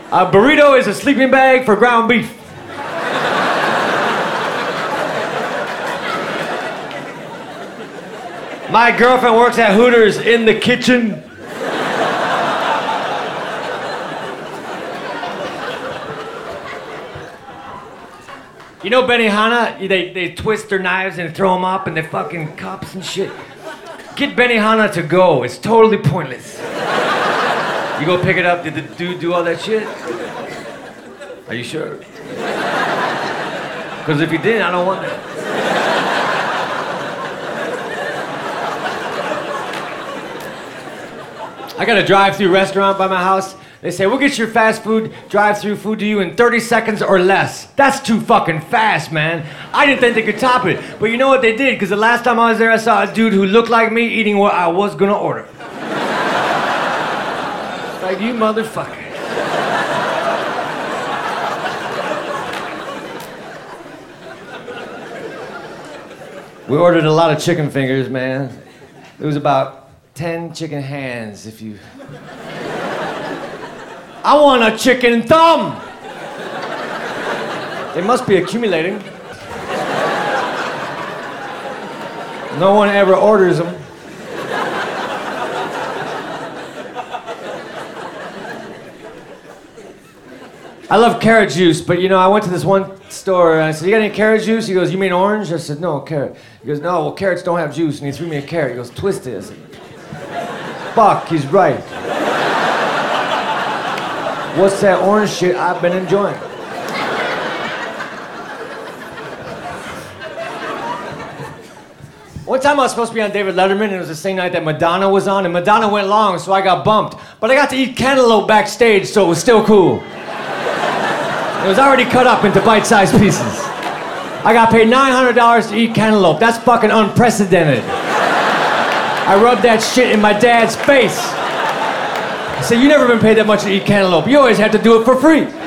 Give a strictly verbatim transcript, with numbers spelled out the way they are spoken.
A burrito is a sleeping bag for ground beef. My girlfriend works at Hooters in the kitchen. You know Benihana? They, they twist their knives and throw them up and they fucking cups and shit. Get Benihana to go. It's totally pointless. You go pick it up, did the dude do all that shit? Are you sure? Because if you didn't, I don't want that. I got a drive-through restaurant by my house. They say, we'll get your fast food, drive-through food to you in thirty seconds or less. That's too fucking fast, man. I didn't think they could top it. But you know what they did? Because the last time I was there, I saw a dude who looked like me eating what I was gonna order. Like, you motherfucker. We ordered a lot of chicken fingers, man. It was about ten chicken hands, if you... I want a chicken thumb! They must be accumulating. No one ever orders them. I love carrot juice, but you know, I went to this one store and I said, you got any carrot juice? He goes, you mean orange? I said, no, carrot. He goes, no, well, carrots don't have juice. And he threw me a carrot. He goes, twist it. I said, fuck, he's right. What's that orange shit I've been enjoying? One time I was supposed to be on David Letterman, and it was the same night that Madonna was on, and Madonna went long, so I got bumped. But I got to eat cantaloupe backstage, so it was still cool. It was already cut up into bite-sized pieces. I got paid nine hundred dollars to eat cantaloupe. That's fucking unprecedented. I rubbed that shit in my dad's face. I said, you never been paid that much to eat cantaloupe. You always had to do it for free.